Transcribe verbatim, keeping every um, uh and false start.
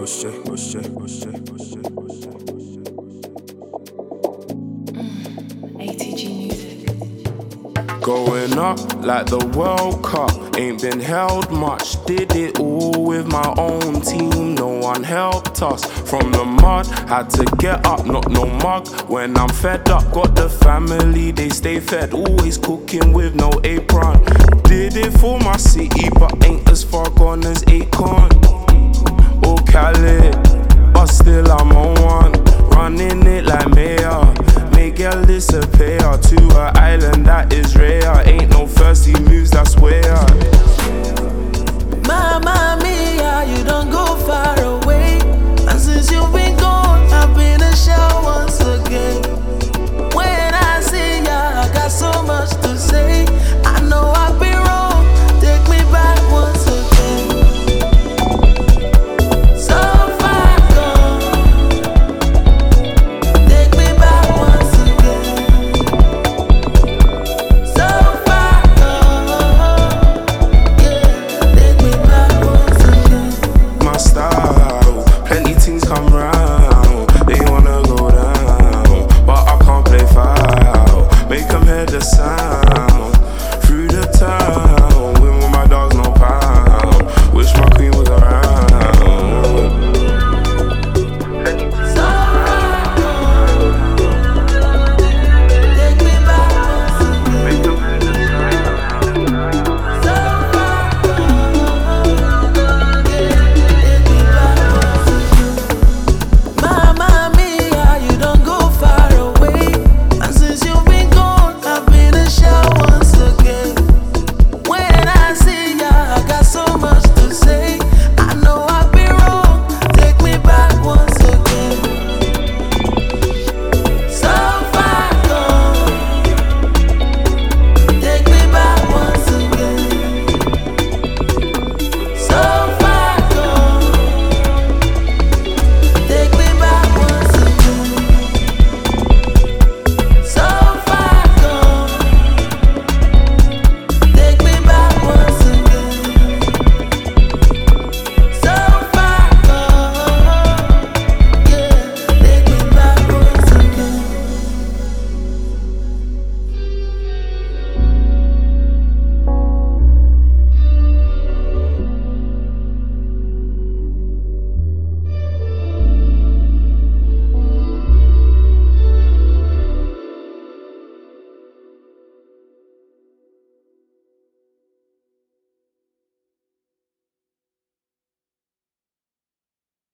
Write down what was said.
push it, push it, push it, push it, push it. A T G music. Going up like the World Cup, ain't been held much. Did it all with my own team, no one helped us. From the mud, had to get up, not no mug. When I'm fed up, got the family, they stay fed. Always cooking with no apron. Did it for my city, but ain't as far gone as Akon or Cali, but still I'm on one. Running it like mayor, make girl disappear to an island that is rare. Ain't no thirsty moves, that's where. Mamma mia, you don't go far away. And since you've been gone, I've been a shell once again. When I see ya, I got so much to say. I know I've been wrong, take me back once again. So far gone, take me back once again. So far gone, yeah, take me back once again. My style, plenty things come round. They wanna go down, but I can't play foul. Make them hear the sound through the town.